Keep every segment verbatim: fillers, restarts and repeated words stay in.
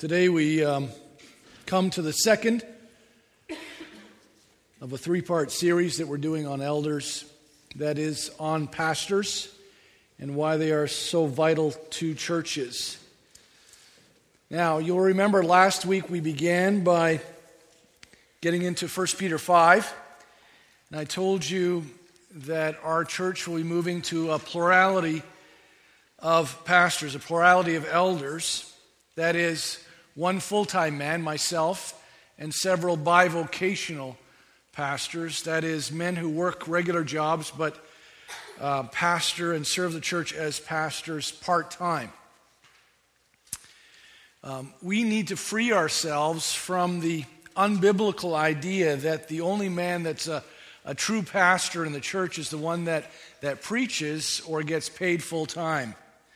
Today we um, come to the second of a three-part series that we're doing on elders, that is on pastors and why they are so vital to churches. Now, you'll remember last week we began by getting into First Peter five, and I told you that our church will be moving to a plurality of pastors, a plurality of elders, that is, one full-time man, myself, and several bivocational pastors, that is, men who work regular jobs but uh, pastor and serve the church as pastors part-time. Um, we need to free ourselves from the unbiblical idea that the only man that's a, a true pastor in the church is the one that, that preaches or gets paid full-time.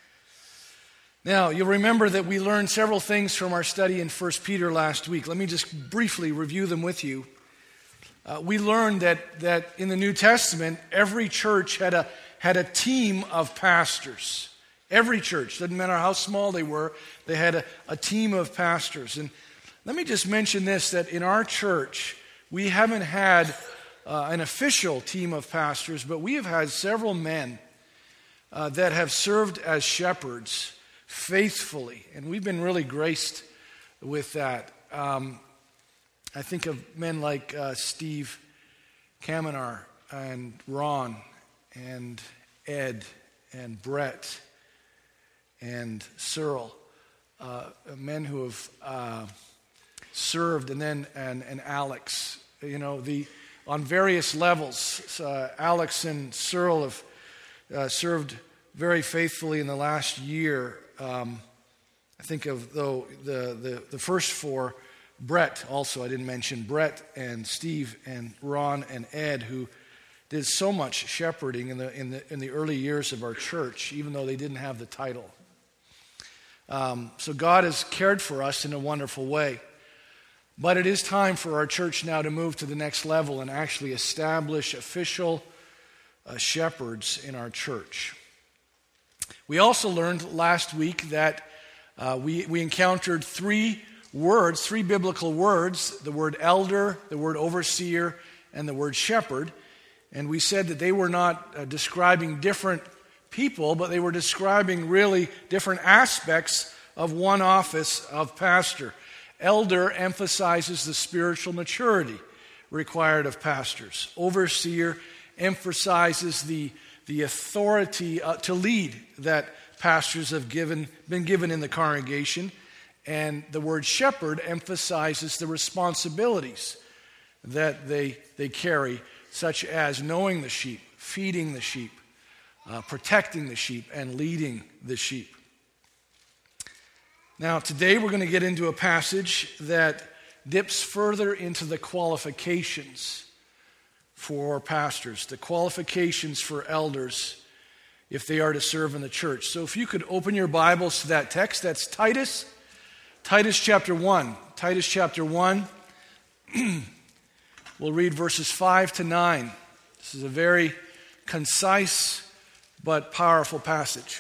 Now, you'll remember that we learned several things from our study in First Peter last week. Let me just briefly review them with you. Uh, we learned that, that in the New Testament, every church had a, had a team of pastors. Every church, doesn't matter how small they were, they had a, a team of pastors. And let me just mention this, that in our church, we haven't had uh, an official team of pastors, but we have had several men uh, that have served as shepherds faithfully, and we've been really graced with that. Um, I think of men like uh, Steve Kamenar and Ron and Ed and Brett and Cyril, uh, men who have uh, served, and then and, and Alex. You know, the on various levels. Uh, Alex and Cyril have uh, served very faithfully in the last year. Um, I think of though the, the, the first four, Brett also, I didn't mention, Brett and Steve and Ron and Ed, who did so much shepherding in the, in the, in the early years of our church, even though they didn't have the title. Um, so God has cared for us in a wonderful way. But it is time for our church now to move to the next level and actually establish official uh, shepherds in our church. We also learned last week that uh, we, we encountered three words, three biblical words, the word elder, the word overseer, and the word shepherd. And we said that they were not uh, describing different people, but they were describing really different aspects of one office of pastor. Elder emphasizes the spiritual maturity required of pastors. Overseer emphasizes the the authority uh, to lead that pastors have given, been given in the congregation. And the word shepherd emphasizes the responsibilities that they, they carry, such as knowing the sheep, feeding the sheep, uh, protecting the sheep, and leading the sheep. Now, today we're going to get into a passage that dips further into the qualifications for pastors, the qualifications for elders if they are to serve in the church. So if you could open your Bibles to that text, that's Titus, Titus chapter one. Titus chapter one, we'll read verses five to nine. This is a very concise but powerful passage.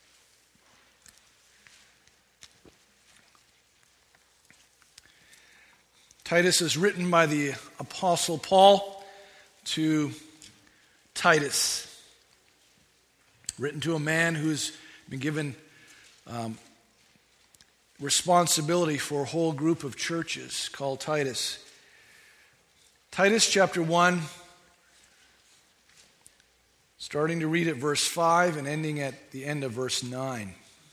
Titus is written by the Apostle Paul to Titus, written to a man who's been given um, responsibility for a whole group of churches called Titus. Titus chapter one, starting to read at verse five and ending at the end of verse nine.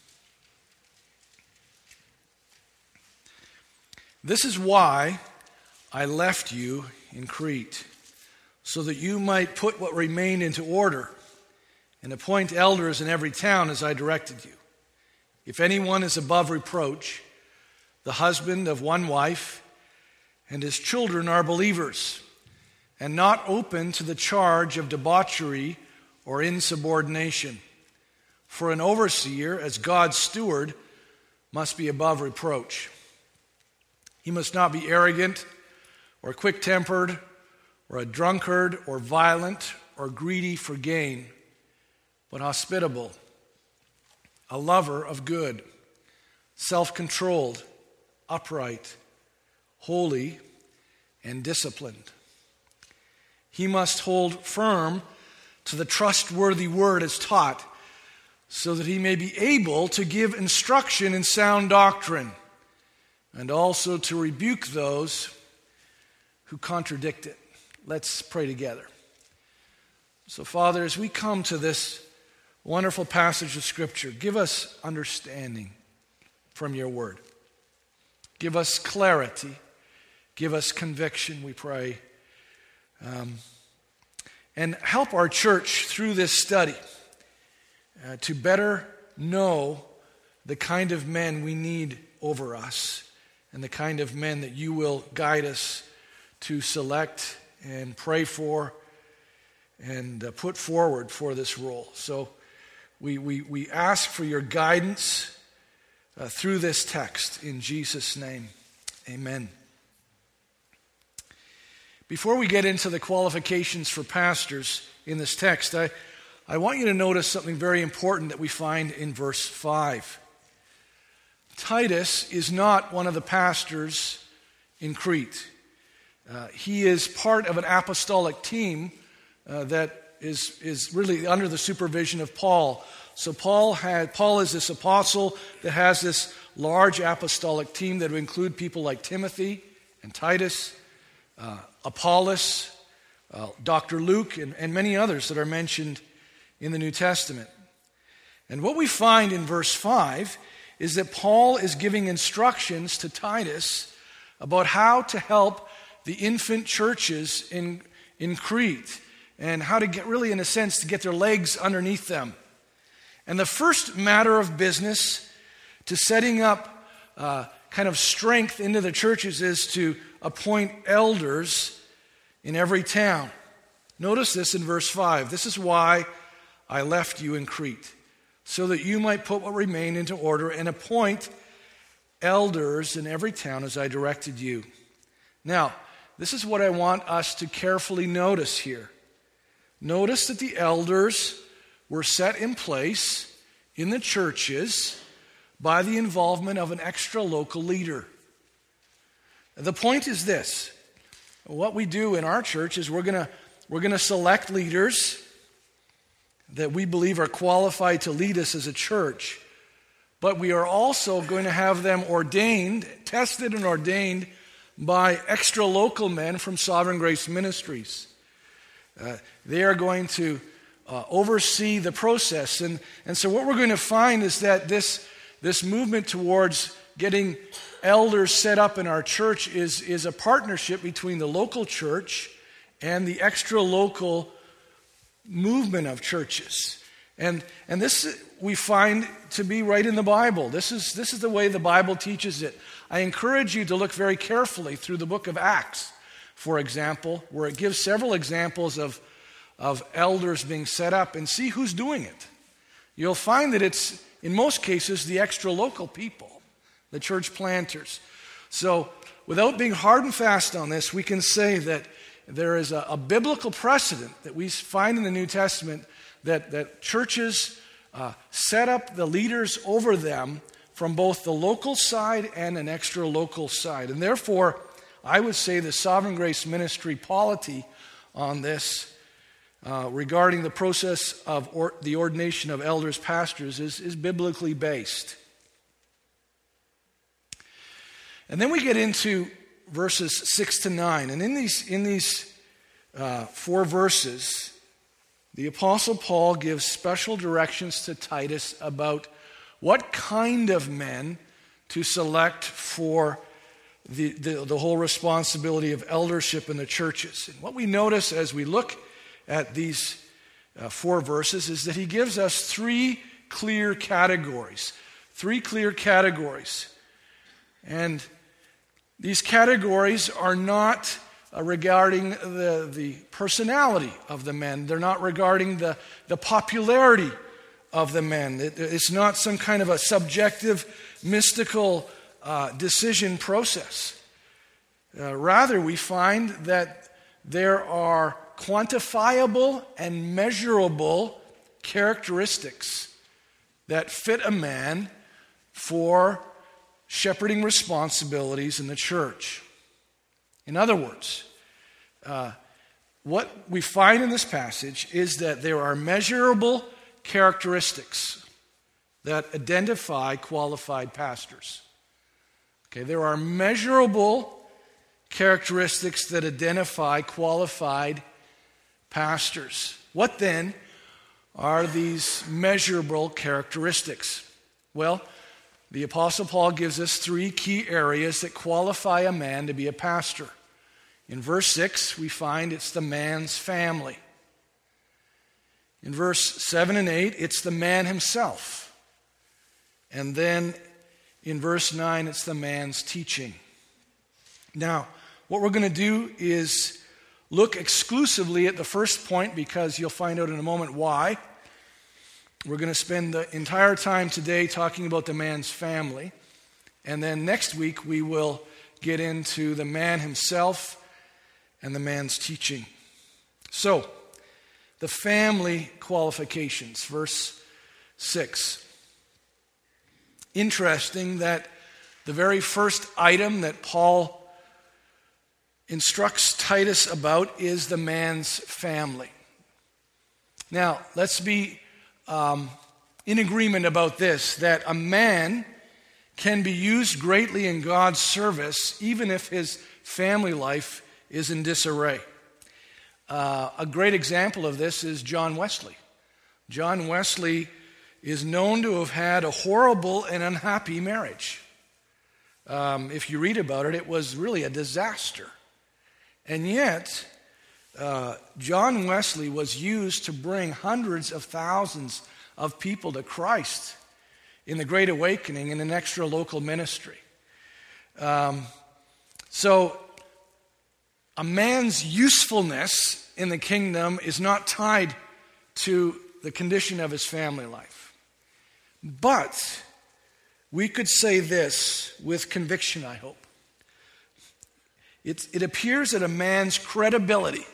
This is why I left you in Crete, so that you might put what remained into order and appoint elders in every town as I directed you. If anyone is above reproach, the husband of one wife, and his children are believers, and not open to the charge of debauchery or insubordination. For an overseer, as God's steward, must be above reproach. He must not be arrogant or quick-tempered, or a drunkard, or violent, or greedy for gain, but hospitable, a lover of good, self-controlled, upright, holy, and disciplined. He must hold firm to the trustworthy word as taught, so that he may be able to give instruction in sound doctrine, and also to rebuke those who contradict it. Let's pray together. So, Father, as we come to this wonderful passage of Scripture, give us understanding from your word. Give us clarity. Give us conviction, we pray. Um, and help our church through this study uh, to better know the kind of men we need over us and the kind of men that you will guide us to select and pray for and uh, put forward for this role. So we, we, we ask for your guidance uh, through this text in Jesus' name. Amen. Before we get into the qualifications for pastors in this text, I, I want you to notice something very important that we find in verse five. Titus is not one of the pastors in Crete. Uh, he is part of an apostolic team uh, that is, is really under the supervision of Paul. So Paul had Paul is this apostle that has this large apostolic team that would include people like Timothy and Titus, uh, Apollos, uh, Doctor Luke, and, and many others that are mentioned in the New Testament. And what we find in verse five is that Paul is giving instructions to Titus about how to help the infant churches in, in Crete and how to get, really in a sense, to get their legs underneath them. And the first matter of business to setting up uh, kind of strength into the churches is to appoint elders in every town. Notice this in verse five. This is why I left you in Crete, so that you might put what remained into order and appoint elders in every town as I directed you. Now, this is what I want us to carefully notice here. Notice that the elders were set in place in the churches by the involvement of an extra local leader. The point is this. What we do in our church is we're going to we're going to select leaders that we believe are qualified to lead us as a church, but we are also going to have them ordained, tested and ordained by extra local men from Sovereign Grace Ministries. Uh, they are going to uh, oversee the process. And, and so what we're going to find is that this, this movement towards getting elders set up in our church is, is a partnership between the local church and the extra local movement of churches. And, and this we find to be right in the Bible. This is, this is the way the Bible teaches it. I encourage you to look very carefully through the book of Acts, for example, where it gives several examples of, of elders being set up, and see who's doing it. You'll find that it's, in most cases, the extra local people, the church planters. So, without being hard and fast on this, we can say that there is a, a biblical precedent that we find in the New Testament that, that churches uh, set up the leaders over them from both the local side and an extra local side. And therefore, I would say the Sovereign Grace Ministry polity on this uh, regarding the process of or, the ordination of elders, pastors, is, is biblically based. And then we get into verses six to nine. And in these, in these uh, four verses, the Apostle Paul gives special directions to Titus about what kind of men to select for the, the, the whole responsibility of eldership in the churches. And what we notice as we look at these uh, four verses is that he gives us three clear categories. Three clear categories. And these categories are not uh, regarding the, the personality of the men. They're not regarding the, the popularity of the men. It, it's not some kind of a subjective, mystical uh, decision process. Uh, rather, we find that there are quantifiable and measurable characteristics that fit a man for shepherding responsibilities in the church. In other words, uh, what we find in this passage is that there are measurable characteristics that identify qualified pastors. Okay, there are measurable characteristics that identify qualified pastors. What then are these measurable characteristics? Well, the Apostle Paul gives us three key areas that qualify a man to be a pastor. In verse six, we find it's the man's family. In verse seven and eight, it's the man himself. And then in verse nine, it's the man's teaching. Now, what we're going to do is look exclusively at the first point, because you'll find out in a moment why. We're going to spend the entire time today talking about the man's family. And then next week, we will get into the man himself and the man's teaching. So, the family qualifications, verse six. Interesting that the very first item that Paul instructs Titus about is the man's family. Now, let's be um, in agreement about this, that a man can be used greatly in God's service even if his family life is in disarray. Uh, a great example of this is John Wesley. John Wesley is known to have had a horrible and unhappy marriage. Um, if you read about it, it was really a disaster. And yet, uh, John Wesley was used to bring hundreds of thousands of people to Christ in the Great Awakening and an extra local ministry. Um, so, a man's usefulness in the kingdom is not tied to the condition of his family life. But we could say this with conviction, I hope. It, it appears that a man's credibility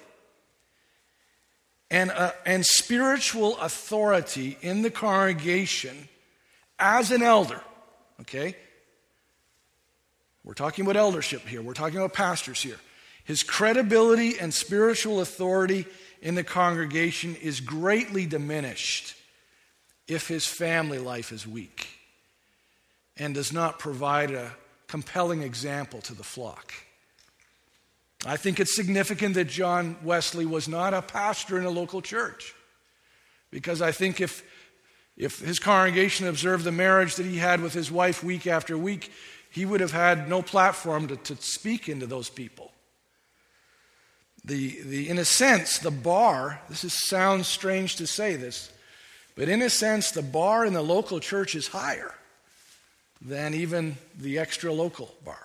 and, uh, and spiritual authority in the congregation as an elder, okay? We're talking about eldership here. We're talking about pastors here. His credibility and spiritual authority in the congregation is greatly diminished if his family life is weak and does not provide a compelling example to the flock. I think it's significant that John Wesley was not a pastor in a local church, because I think if, if his congregation observed the marriage that he had with his wife week after week, he would have had no platform to, to speak into those people. The, the, in a sense, the bar, this is, sounds strange to say this, but in a sense, the bar in the local church is higher than even the extra local bar.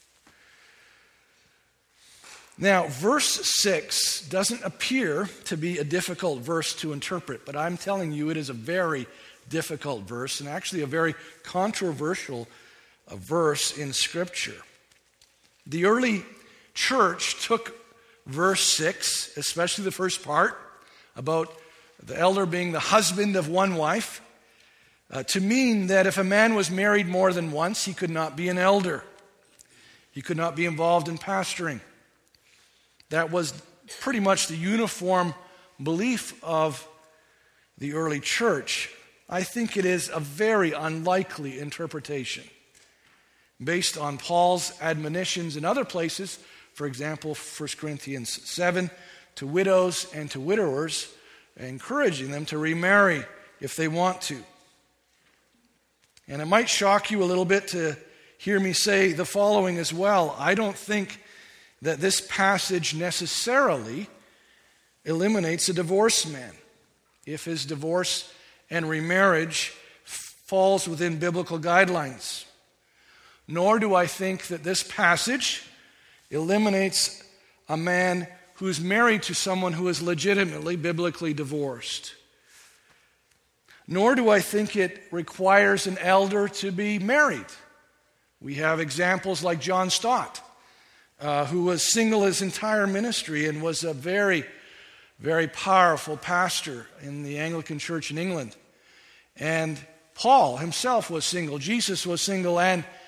Now, verse six doesn't appear to be a difficult verse to interpret, but I'm telling you it is a very difficult verse, and actually a very controversial uh, verse in Scripture. The early church took verse six, especially the first part, about the elder being the husband of one wife, uh, to mean that if a man was married more than once, he could not be an elder. He could not be involved in pastoring. That was pretty much the uniform belief of the early church. I think it is a very unlikely interpretation based on Paul's admonitions in other places. For example, First Corinthians seven, to widows and to widowers, encouraging them to remarry if they want to. And it might shock you a little bit to hear me say the following as well. I don't think that this passage necessarily eliminates a divorced man if his divorce and remarriage falls within biblical guidelines. Nor do I think that this passage eliminates a man who is married to someone who is legitimately biblically divorced. Nor do I think it requires an elder to be married. We have examples like John Stott, uh, who was single his entire ministry and was a very, very powerful pastor in the Anglican Church in England. And Paul himself was single. Jesus was single and,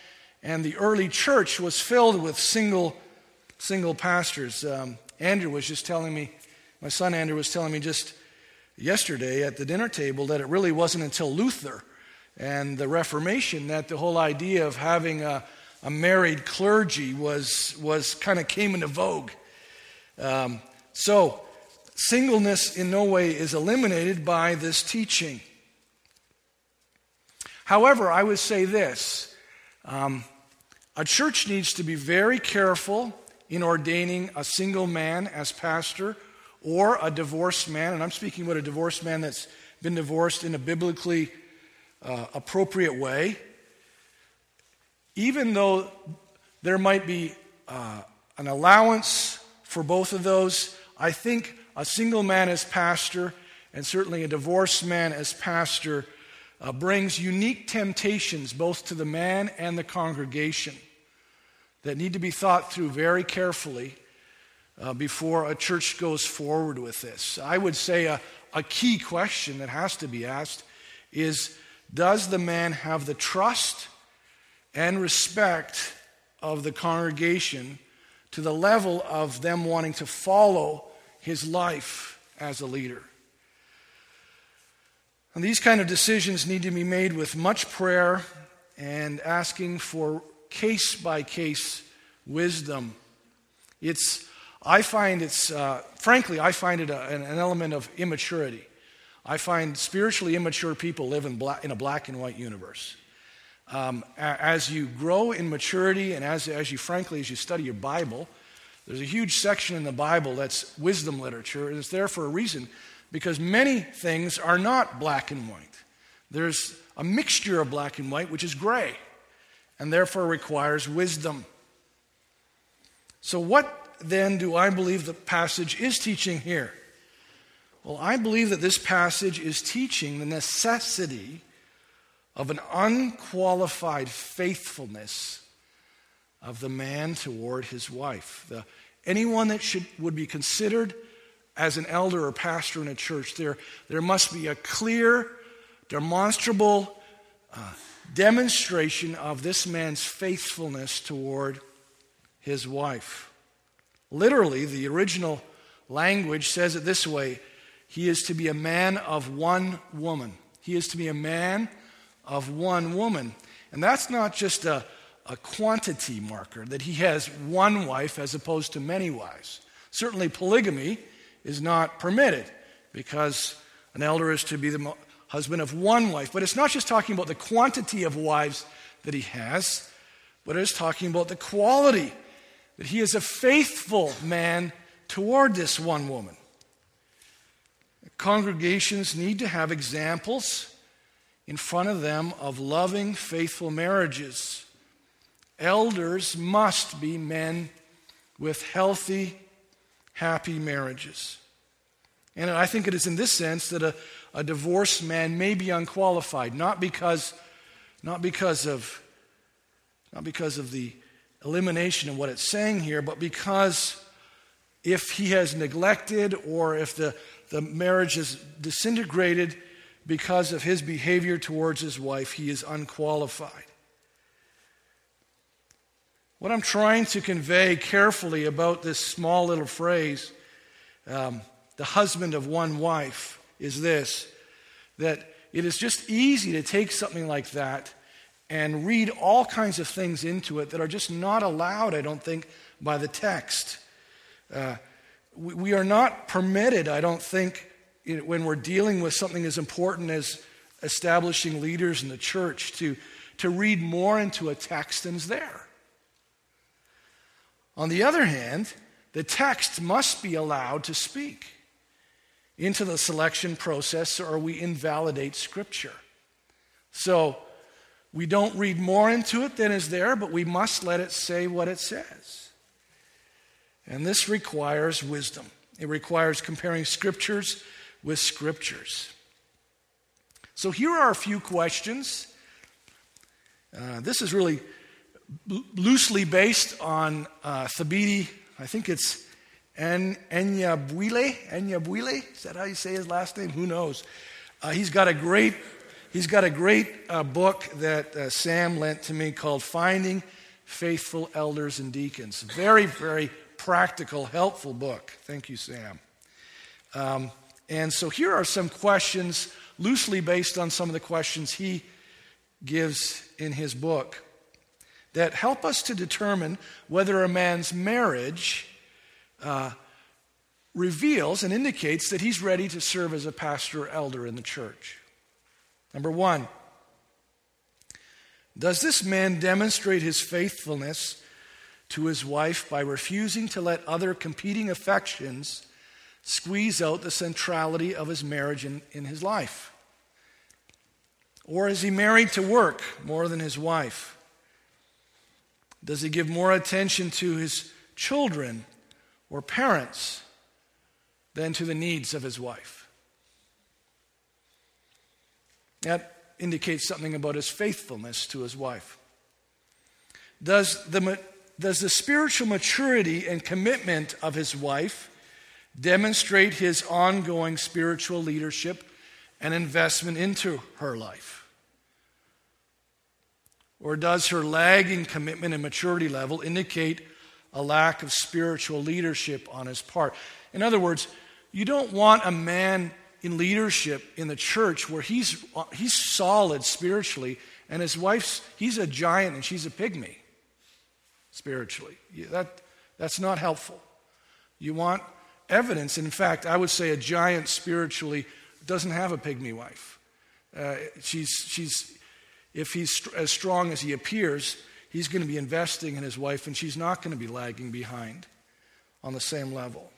And the early church was filled with single, single pastors. Um, Andrew was just telling me, my son Andrew was telling me just yesterday at the dinner table that it really wasn't until Luther and the Reformation that the whole idea of having a, a married clergy was, was kind of came into vogue. Um, so, singleness in no way is eliminated by this teaching. However, I would say this. Um, a church needs to be very careful in ordaining a single man as pastor or a divorced man, and I'm speaking about a divorced man that's been divorced in a biblically uh, appropriate way. Even though there might be uh, an allowance for both of those, I think a single man as pastor and certainly a divorced man as pastor uh, brings unique temptations both to the man and the congregation that need to be thought through very carefully uh, before a church goes forward with this. I would say a, a key question that has to be asked is, does the man have the trust and respect of the congregation to the level of them wanting to follow his life as a leader? And these kind of decisions need to be made with much prayer and asking for case-by-case wisdom. It's, I find it's, uh, frankly, I find it a, an, an element of immaturity. I find spiritually immature people live in, black, in a black and white universe. Um, as you grow in maturity and as, as you, frankly, as you study your Bible, there's a huge section in the Bible that's wisdom literature, and it's there for a reason, because many things are not black and white. There's a mixture of black and white, which is gray, and therefore requires wisdom. So what then do I believe the passage is teaching here? Well, I believe that this passage is teaching the necessity of an unqualified faithfulness of the man toward his wife. The, anyone that should would be considered as an elder or pastor in a church, there, there must be a clear, demonstrable uh, demonstration of this man's faithfulness toward his wife. Literally, the original language says it this way: he is to be a man of one woman. He is to be a man of one woman. And that's not just a, a quantity marker, that he has one wife as opposed to many wives. Certainly polygamy is not permitted because an elder is to be the husband of one wife. But it's not just talking about the quantity of wives that he has, but it's talking about the quality, that he is a faithful man toward this one woman. Congregations need to have examples in front of them of loving, faithful marriages. Elders must be men with healthy, happy marriages. And I think it is in this sense that a, a divorced man may be unqualified, not because, not because of, not because of the elimination of what it's saying here, but because if he has neglected or if the, the marriage is disintegrated because of his behavior towards his wife, he is unqualified. What I'm trying to convey carefully about this small little phrase, um, the husband of one wife, is this: that it is just easy to take something like that and read all kinds of things into it that are just not allowed, I don't think, by the text. Uh, we, we are not permitted, I don't think, when we're dealing with something as important as establishing leaders in the church, to, to read more into a text than is there. On the other hand, the text must be allowed to speak into the selection process, or we invalidate Scripture. So we don't read more into it than is there, but we must let it say what it says. And this requires wisdom. It requires comparing Scriptures with Scriptures. So here are a few questions. Uh, this is really b- loosely based on uh, Thabiti. I think it's En- Enyabwile. Enyabwile? Is that how you say his last name? Who knows? Uh, he's got a great, he's got a great uh, book that uh, Sam lent to me called Finding Faithful Elders and Deacons. Very, very practical, helpful book. Thank you, Sam. Um, and so here are some questions loosely based on some of the questions he gives in his book that help us to determine whether a man's marriage uh, reveals and indicates that he's ready to serve as a pastor or elder in the church. Number one, does this man demonstrate his faithfulness to his wife by refusing to let other competing affections squeeze out the centrality of his marriage in, in his life? Or is he married to work more than his wife? Does he give more attention to his children or parents than to the needs of his wife? That indicates something about his faithfulness to his wife. Does the, does the spiritual maturity and commitment of his wife demonstrate his ongoing spiritual leadership and investment into her life? Or does her lagging commitment and maturity level indicate a lack of spiritual leadership on his part? In other words, you don't want a man in leadership in the church where he's he's solid spiritually and his wife's, he's a giant and she's a pygmy spiritually. That, that's not helpful. You want evidence. In fact, I would say a giant spiritually doesn't have a pygmy wife. Uh, she's she's if he's as strong as he appears, he's going to be investing in his wife and she's not going to be lagging behind on the same level.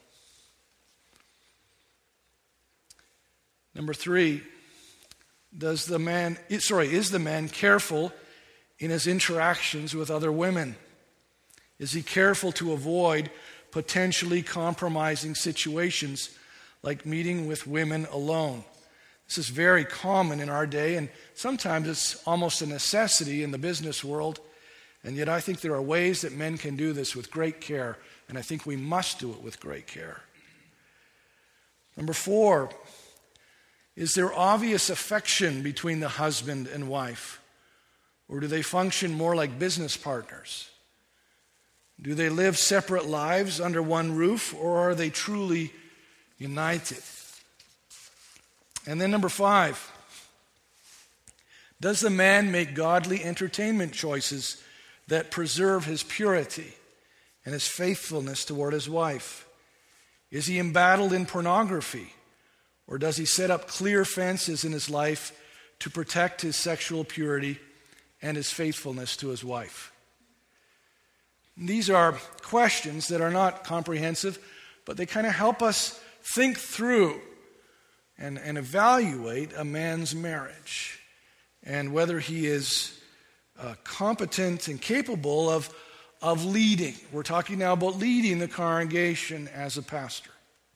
Number three, does the man, sorry, is the man careful in his interactions with other women? Is he careful to avoid potentially compromising situations like meeting with women alone? This is very common in our day, and sometimes it's almost a necessity in the business world. And yet I think there are ways that men can do this with great care, and I think we must do it with great care. Number four, is there obvious affection between the husband and wife? Or do they function more like business partners? Do they live separate lives under one roof, or are they truly united? And then number five, does the man make godly entertainment choices that preserve his purity and his faithfulness toward his wife? Is he embattled in pornography? Or does he set up clear fences in his life to protect his sexual purity and his faithfulness to his wife? These are questions that are not comprehensive, but they kind of help us think through and, and evaluate a man's marriage and whether he is uh, competent and capable of, of leading. We're talking now about leading the congregation as a pastor.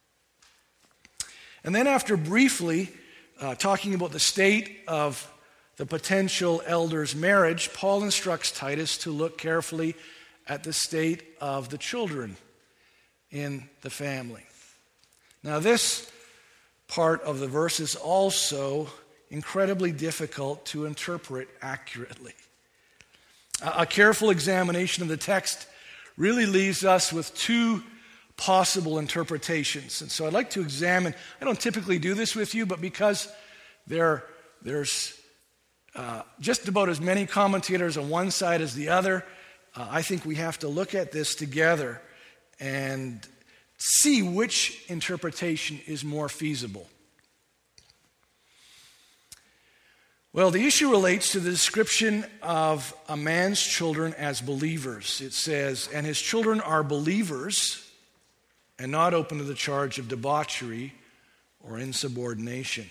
And then after briefly uh, talking about the state of the potential elder's marriage, Paul instructs Titus to look carefully at the state of the children in the family. Now this part of the verse is also incredibly difficult to interpret accurately. A, a careful examination of the text really leaves us with two possible interpretations. And so I'd like to examine, I don't typically do this with you, but because there, there's uh, just about as many commentators on one side as the other, uh, I think we have to look at this together and see which interpretation is more feasible. Well, the issue relates to the description of a man's children as believers. It says, and his children are believers and not open to the charge of debauchery or insubordination.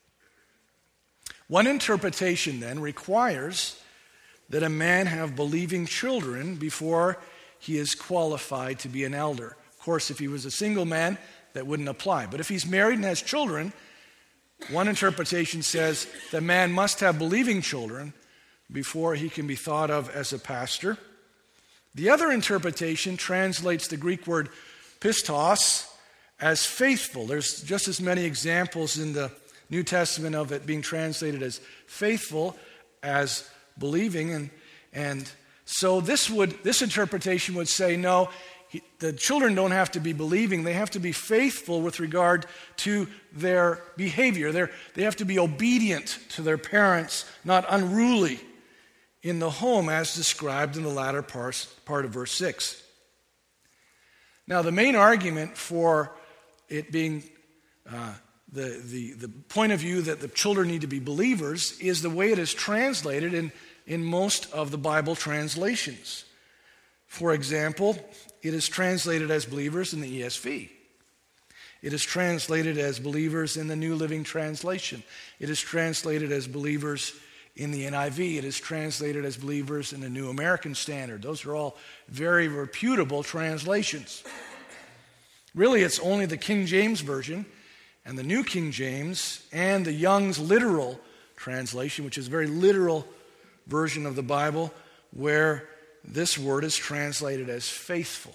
One interpretation then requires that a man have believing children before he is qualified to be an elder. Of course, if he was a single man, that wouldn't apply. But if he's married and has children, one interpretation says the man must have believing children before he can be thought of as a pastor. The other interpretation translates the Greek word pistos as faithful. There's just as many examples in the New Testament of it being translated as faithful as believing. And, and So this would this interpretation would say, no, he, the children don't have to be believing. They have to be faithful with regard to their behavior. They're, they have to be obedient to their parents, not unruly in the home, as described in the latter part, part of verse six. Now, the main argument for it being uh, the, the, the point of view that the children need to be believers is the way it is translated in, in most of the Bible translations. For example, it is translated as believers in the E S V. It is translated as believers in the New Living Translation. It is translated as believers in the N I V. It is translated as believers in the New American Standard. Those are all very reputable translations. Really, it's only the King James Version and the New King James and the Young's Literal Translation, which is a very literal version of the Bible, where this word is translated as faithful.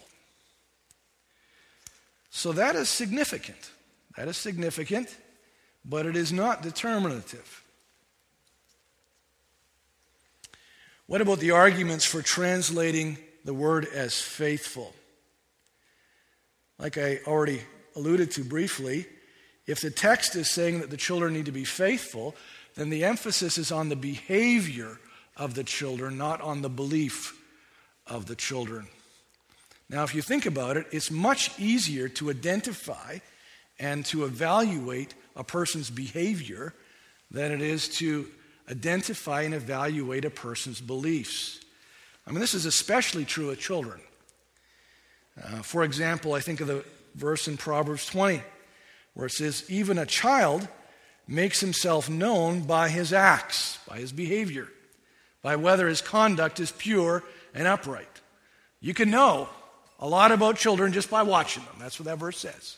So that is significant. That is significant, but it is not determinative. What about the arguments for translating the word as faithful? Like I already alluded to briefly, if the text is saying that the children need to be faithful, then the emphasis is on the behavior of the children, not on the belief of the children. Now, if you think about it, it's much easier to identify and to evaluate a person's behavior than it is to identify and evaluate a person's beliefs. I mean, this is especially true of children. Uh, for example, I think of the verse in Proverbs twenty, where it says, even a child makes himself known by his acts, by his behavior, by whether his conduct is pure and upright. You can know a lot about children just by watching them. That's what that verse says.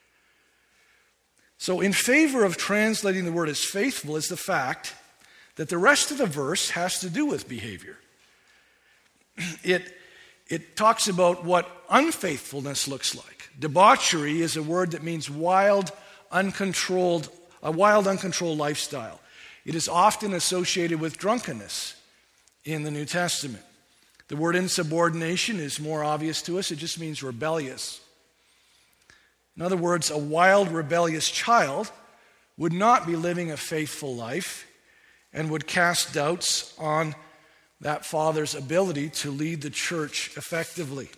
So in favor of translating the word as faithful is the fact that the rest of the verse has to do with behavior. It, it talks about what unfaithfulness looks like. Debauchery is a word that means wild, uncontrolled, a wild, uncontrolled lifestyle. It is often associated with drunkenness in the New Testament. The word insubordination is more obvious to us. It just means rebellious. In other words, a wild, rebellious child would not be living a faithful life and would cast doubts on that father's ability to lead the church effectively.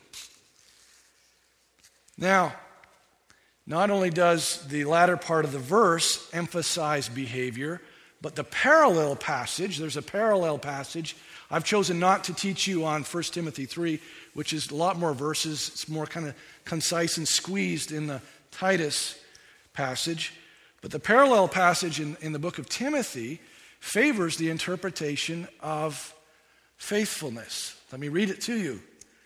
Now, not only does the latter part of the verse emphasize behavior, but the parallel passage, there's a parallel passage. I've chosen not to teach you on First Timothy three, which is a lot more verses. It's more kind of concise and squeezed in the Titus passage. But the parallel passage in, in the book of Timothy favors the interpretation of faithfulness. Let me read it to you.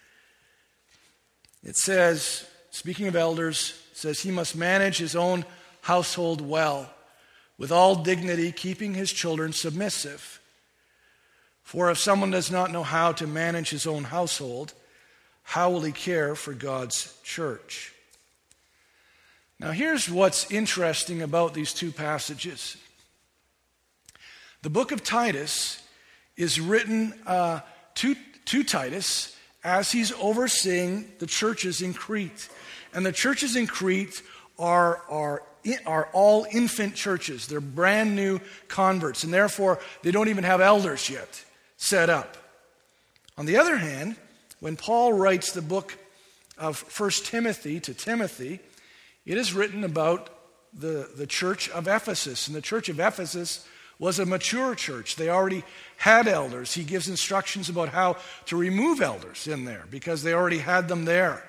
It says, speaking of elders, it says, he must manage his own household well, with all dignity, keeping his children submissive. For if someone does not know how to manage his own household, how will he care for God's church? Now, here's what's interesting about these two passages. The book of Titus is written uh, to, to Titus as he's overseeing the churches in Crete. And the churches in Crete are, are, are all infant churches. They're brand new converts, and therefore they don't even have elders yet set up. On the other hand, when Paul writes the book of First Timothy to Timothy, it is written about the, the church of Ephesus. And the church of Ephesus was a mature church. They already had elders. He gives instructions about how to remove elders in there because they already had them there.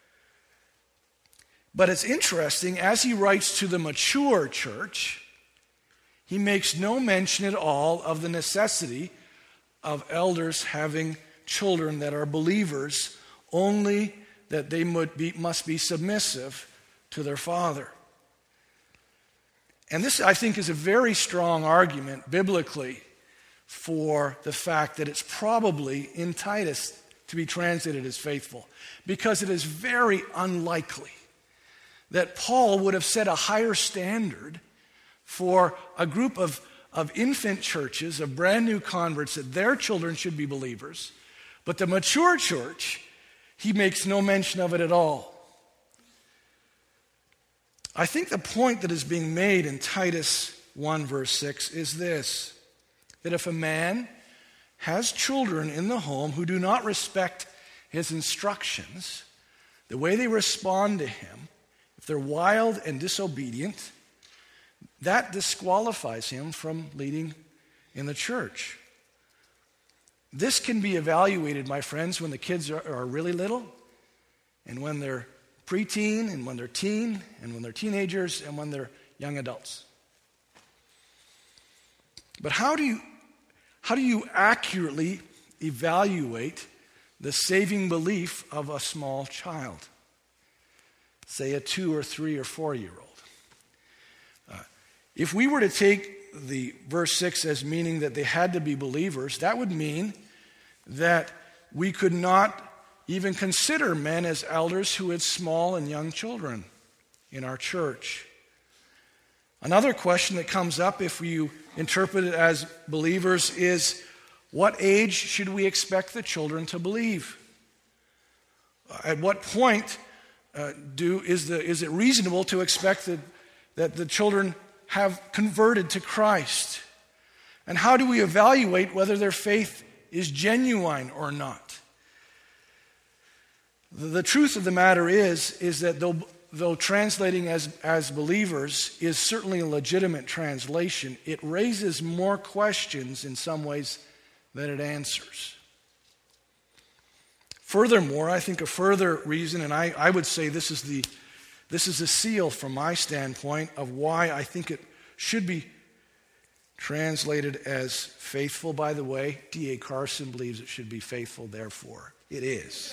But it's interesting, as he writes to the mature church, he makes no mention at all of the necessity of elders having children that are believers, only that they be, must be submissive to their father. And this, I think, is a very strong argument biblically for the fact that it's probably in Titus to be translated as faithful, because it is very unlikely that Paul would have set a higher standard for a group of, of infant churches, of brand new converts, that their children should be believers, But the mature church, he makes no mention of it at all. I think the point that is being made in Titus one verse six is this, that if a man has children in the home who do not respect his instructions, the way they respond to him, if they're wild and disobedient, that disqualifies him from leading in the church. This can be evaluated, my friends, when the kids are, are really little, and when they're preteen, and when they're teen, and when they're teenagers, and when they're young adults. But how do you, how do you accurately evaluate the saving belief of a small child? Say a two or three or four-year-old. Uh, if we were to take the verse six as meaning that they had to be believers, that would mean that we could not even consider men as elders who had small and young children in our church. Another question that comes up if you interpret it as believers is, what age should we expect the children to believe? At what point uh, do is the is it reasonable to expect that, that the children have converted to Christ? And how do we evaluate whether their faith is genuine or not? The, the truth of the matter is, is that though, though translating as, as believers is certainly a legitimate translation, it raises more questions in some ways than it answers. Furthermore, I think a further reason, and I, I would say this is the this is a seal from my standpoint of why I think it should be translated as faithful. By the way, D A Carson believes it should be faithful, therefore it is.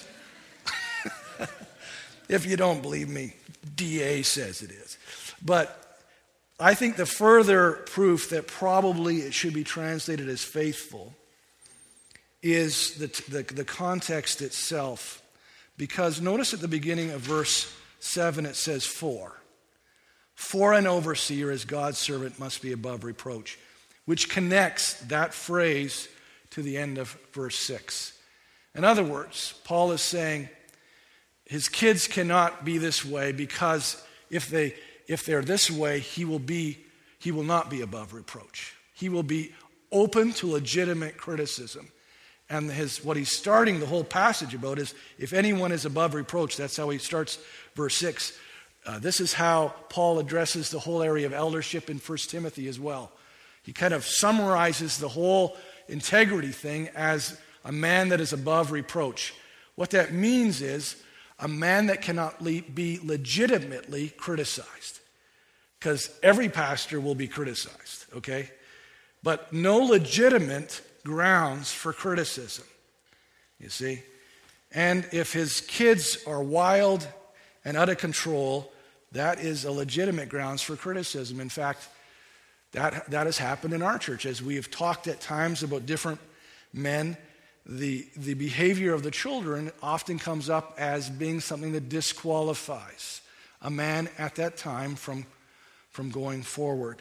If you don't believe me, D A says it is. But I think the further proof that probably it should be translated as faithful is the, the, the context itself. Because notice at the beginning of verse seven it says for. For an overseer as God's servant must be above reproach, which connects that phrase to the end of verse six. In other words, Paul is saying his kids cannot be this way because if they if they're this way, he will be he will not be above reproach. He will be open to legitimate criticism. And his what he's starting the whole passage about is if anyone is above reproach. That's how he starts verse six. Uh, this is how Paul addresses the whole area of eldership in First Timothy as well. He kind of summarizes the whole integrity thing as a man that is above reproach. What that means is a man that cannot le- be legitimately criticized. Because every pastor will be criticized, okay? But no legitimate grounds for criticism, you see? And if his kids are wild and out of control, that is a legitimate grounds for criticism. In fact, that, that has happened in our church. As we have talked at times about different men, the, the behavior of the children often comes up as being something that disqualifies a man at that time from, from going forward.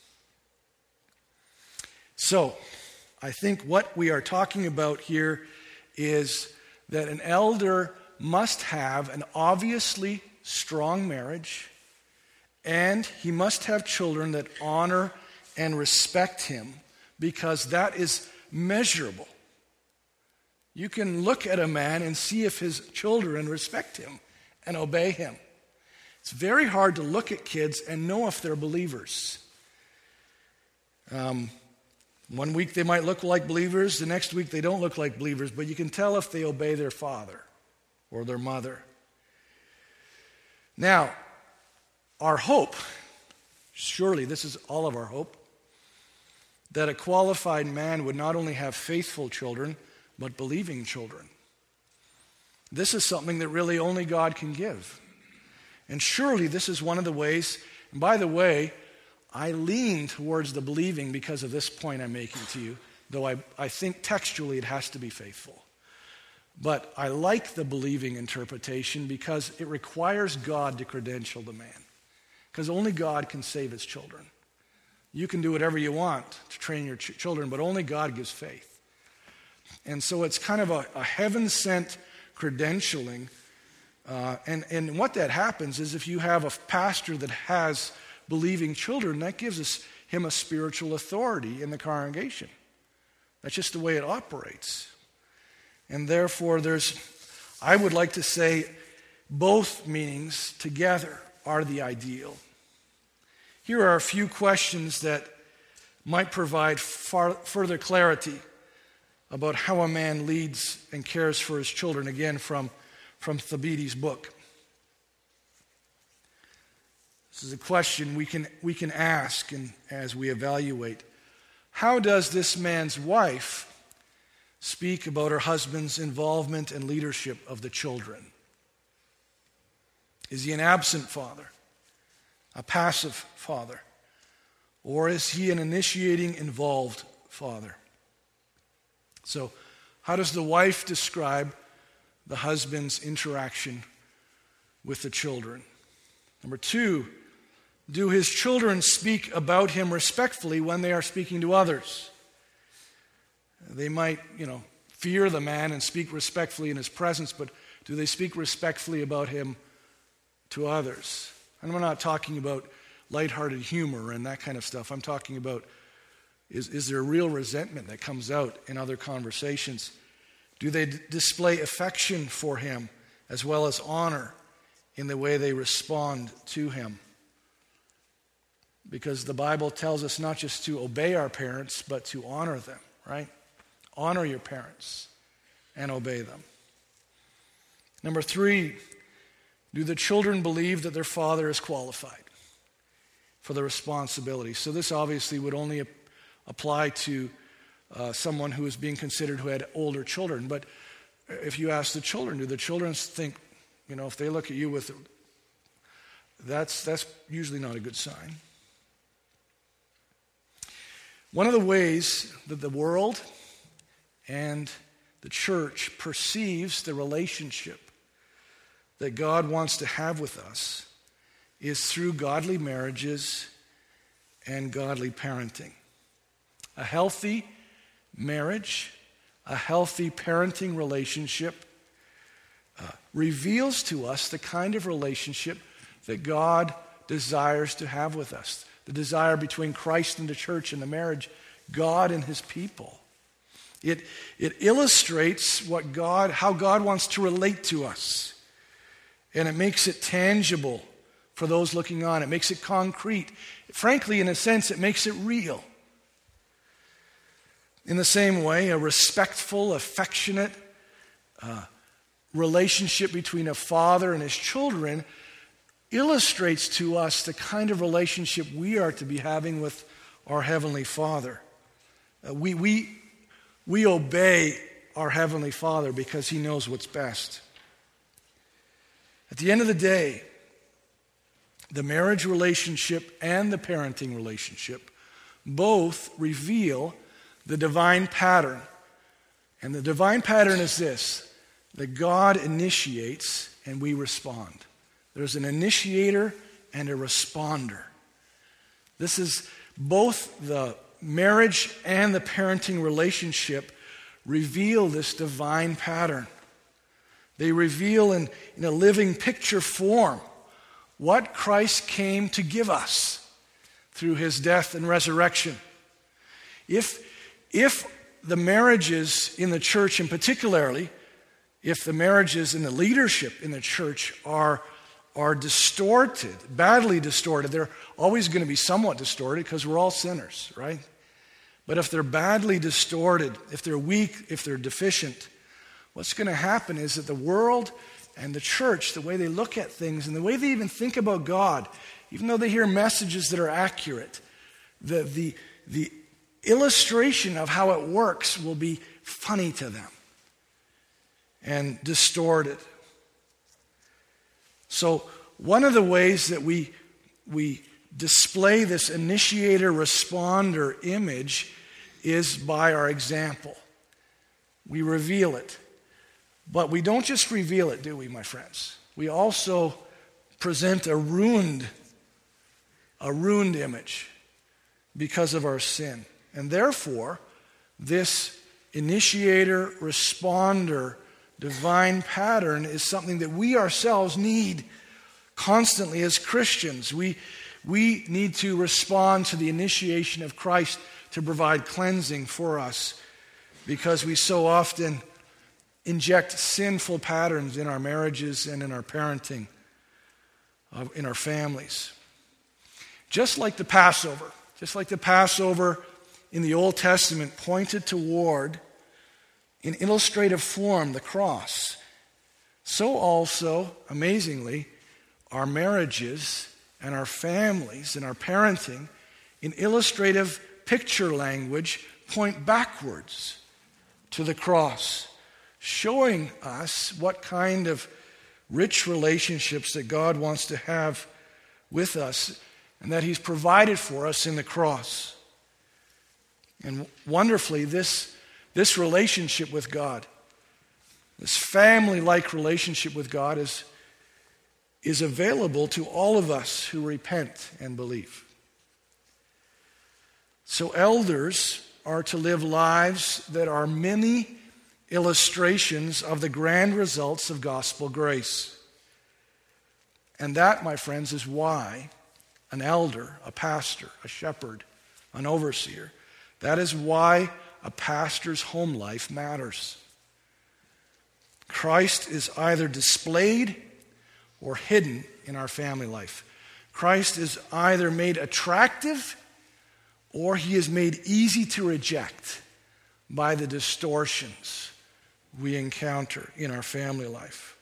So, I think what we are talking about here is that an elder must have an obviously strong marriage, and he must have children that honor and respect him, because that is measurable. You can look at a man and see if his children respect him and obey him. It's very hard to look at kids and know if they're believers. Um, one week they might look like believers, the next week they don't look like believers, but you can tell if they obey their father or their mother. Now, our hope, surely this is all of our hope, that a qualified man would not only have faithful children, but believing children. This is something that really only God can give. And surely this is one of the ways, and by the way, I lean towards the believing because of this point I'm making to you, though I, I think textually it has to be faithful. But I like the believing interpretation because it requires God to credential the man. Because only God can save his children. You can do whatever you want to train your ch- children, but only God gives faith. And so it's kind of a, a heaven-sent credentialing. Uh, and, and what that happens is if you have a pastor that has believing children, that gives us, him a spiritual authority in the congregation. That's just the way it operates. And therefore, there's, I would like to say, both meanings together are the ideal. Here are a few questions that might provide far, further clarity about how a man leads and cares for his children, again from, from Thabiti's book. This is a question we can, we can ask and as we evaluate. How does this man's wife speak about her husband's involvement and leadership of the children? Is he an absent father, a passive father, or is he an initiating, involved father? So, how does the wife describe the husband's interaction with the children? Number two, do his children speak about him respectfully when they are speaking to others? They might, you know, fear the man and speak respectfully in his presence, but do they speak respectfully about him to others? And I'm not talking about lighthearted humor and that kind of stuff. I'm talking about, is, is there real resentment that comes out in other conversations? Do they d- display affection for him as well as honor in the way they respond to him? Because the Bible tells us not just to obey our parents, but to honor them, right? Honor your parents and obey them. Number three, do the children believe that their father is qualified for the responsibility? So this obviously would only ap- apply to uh, someone who is being considered who had older children. But if you ask the children, do the children think, you know, if they look at you with, that's that's usually not a good sign. One of the ways that the world and the church perceives the relationship that God wants to have with us is through godly marriages and godly parenting. A healthy marriage, a healthy parenting relationship uh, reveals to us the kind of relationship that God desires to have with us. The desire between Christ and the church and the marriage, God and his people. It, it illustrates what God, how God wants to relate to us. And it makes it tangible for those looking on. It makes it concrete. Frankly, in a sense, it makes it real. In the same way, a respectful, affectionate uh, relationship between a father and his children illustrates to us the kind of relationship we are to be having with our Heavenly Father. Uh, we, we, we obey our Heavenly Father because he knows what's best. At the end of the day, the marriage relationship and the parenting relationship both reveal the divine pattern. And the divine pattern is this, that God initiates and we respond. There's an initiator and a responder. This is both the marriage and the parenting relationship reveal this divine pattern. They reveal in, in a living picture form what Christ came to give us through his death and resurrection. If, if the marriages in the church, and particularly if the marriages in the leadership in the church are are distorted, badly distorted. They're always going to be somewhat distorted because we're all sinners, right? But if they're badly distorted, if they're weak, if they're deficient, what's going to happen is that the world and the church, the way they look at things and the way they even think about God, even though they hear messages that are accurate, the, the, the illustration of how it works will be funny to them and distorted. So one of the ways that we, we display this initiator-responder image is by our example. We reveal it. But we don't just reveal it, do we, my friends? We also present a ruined, a ruined image because of our sin. And therefore, this initiator, responder, divine pattern is something that we ourselves need constantly as Christians. We, we need to respond to the initiation of Christ to provide cleansing for us, because we so often inject sinful patterns in our marriages and in our parenting, uh, in our families. Just like the Passover, just like the Passover in the Old Testament pointed toward, in illustrative form, the cross, so also, amazingly, our marriages and our families and our parenting, in illustrative picture language, point backwards to the cross, showing us what kind of rich relationships that God wants to have with us and that He's provided for us in the cross. And wonderfully, this, this relationship with God, this family-like relationship with God is, is available to all of us who repent and believe. So elders are to live lives that are many illustrations of the grand results of gospel grace. And that, my friends, is why an elder, a pastor, a shepherd, an overseer, that is why a pastor's home life matters. Christ is either displayed or hidden in our family life. Christ is either made attractive or He is made easy to reject by the distortions we encounter in our family life.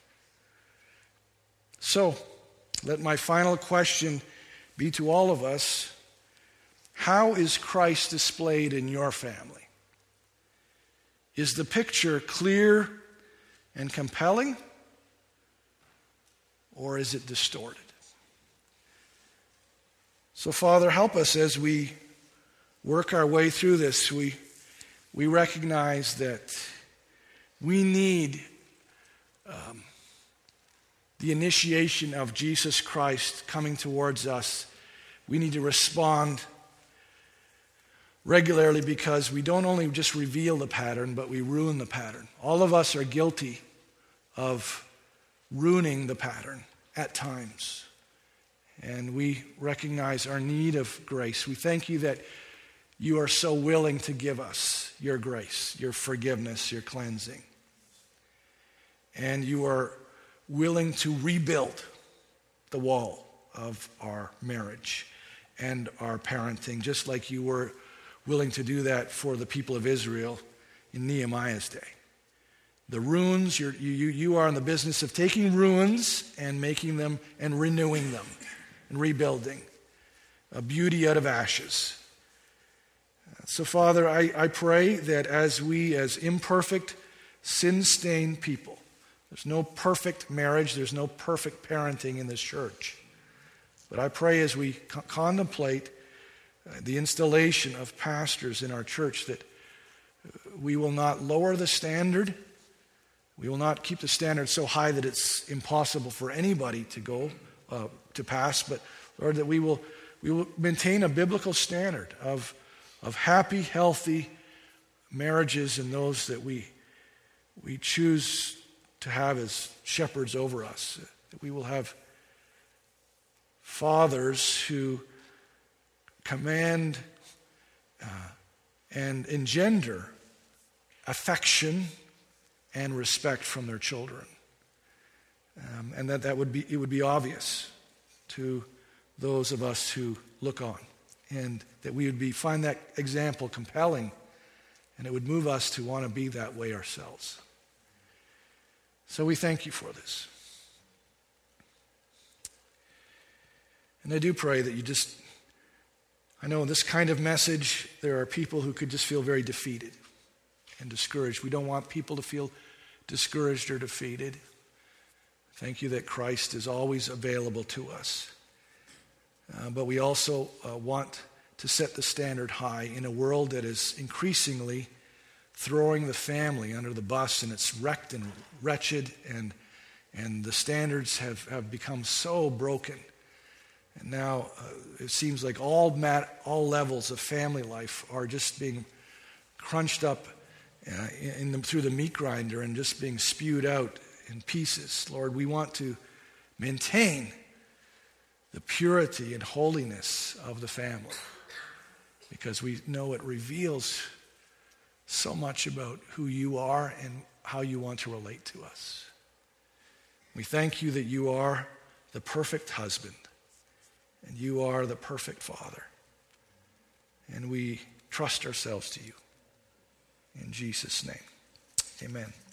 So, let my final question be to all of us: how is Christ displayed in your family? Is the picture clear and compelling, or is it distorted? So, Father, help us as we work our way through this. We, we recognize that we need um, the initiation of Jesus Christ coming towards us. We need to respond regularly, because we don't only just reveal the pattern, but we ruin the pattern. All of us are guilty of ruining the pattern at times. And we recognize our need of grace. We thank you that you are so willing to give us your grace, your forgiveness, your cleansing. And you are willing to rebuild the wall of our marriage and our parenting, just like you were willing to do that for the people of Israel in Nehemiah's day. The ruins, you're, you, you are in the business of taking ruins and making them and renewing them and rebuilding a beauty out of ashes. So, Father, I, I pray that as we, as imperfect, sin-stained people, there's no perfect marriage, there's no perfect parenting in this church. But I pray as we co- contemplate the installation of pastors in our church that we will not lower the standard. We will not keep the standard so high that it's impossible for anybody to go uh, to pass, but Lord, that we will we will maintain a biblical standard of of happy, healthy marriages and those that we we choose to have as shepherds over us. That we will have fathers who command uh, and engender affection and respect from their children. Um, and that, that would be, it would be obvious to those of us who look on. And that we would be find that example compelling, and it would move us to want to be that way ourselves. So we thank you for this. And I do pray that you just, I know in this kind of message, there are people who could just feel very defeated and discouraged. We don't want people to feel discouraged or defeated. Thank you that Christ is always available to us. Uh, but we also uh, want to set the standard high in a world that is increasingly throwing the family under the bus, and it's wrecked and wretched, and and the standards have, have become so broken. And now uh, it seems like all mat, all levels of family life are just being crunched up uh, in the, through the meat grinder and just being spewed out in pieces. Lord, we want to maintain the purity and holiness of the family because we know it reveals so much about who you are and how you want to relate to us. We thank you that you are the perfect husband and you are the perfect father. And we trust ourselves to you. In Jesus' name, amen.